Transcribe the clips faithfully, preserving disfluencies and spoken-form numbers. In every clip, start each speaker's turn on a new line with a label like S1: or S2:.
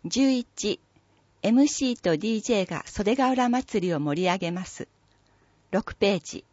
S1: じゅういち、エムシー と ディージェー が袖ヶ浦祭りを盛り上げます。ろくページ。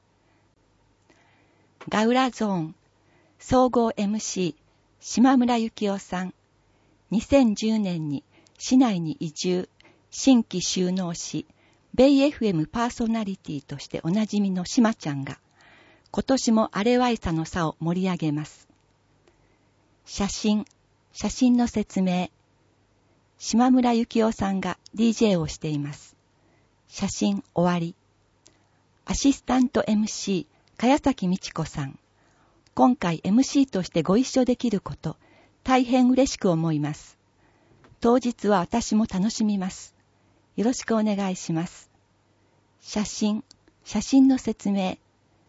S1: ガウラゾーン、総合 エムシー、島村幸夫さん。にせんじゅうねんに市内に移住、新規就農し、ベイ エフエム パーソナリティとしておなじみの島ちゃんが、今年もアレワイサの差を盛り上げます。写真、写真の説明。島村幸夫さんが ディージェー をしています。写真終わり。アシスタント エムシー、茅崎美智子さん。今回 エムシー としてご一緒できること、大変嬉しく思います。当日は私も楽しみます。よろしくお願いします。写真、写真の説明。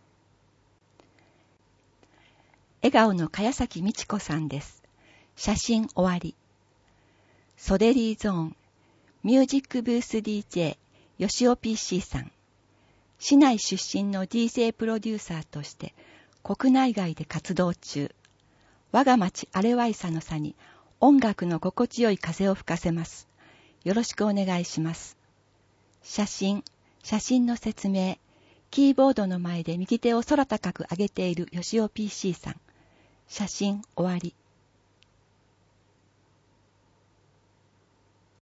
S1: 笑顔の茅崎美智子さんです。写真終わり。ソデリーゾーン、ミュージックブース ディージェー、吉尾 ピーシー さん。市内出身の ディージェー プロデューサーとして国内外で活動中。我が町アレワイサの差に音楽の心地よい風を吹かせます。よろしくお願いします。写真、写真の説明。キーボードの前で右手を空高く上げている吉尾 ピーシー さん。写真終わり。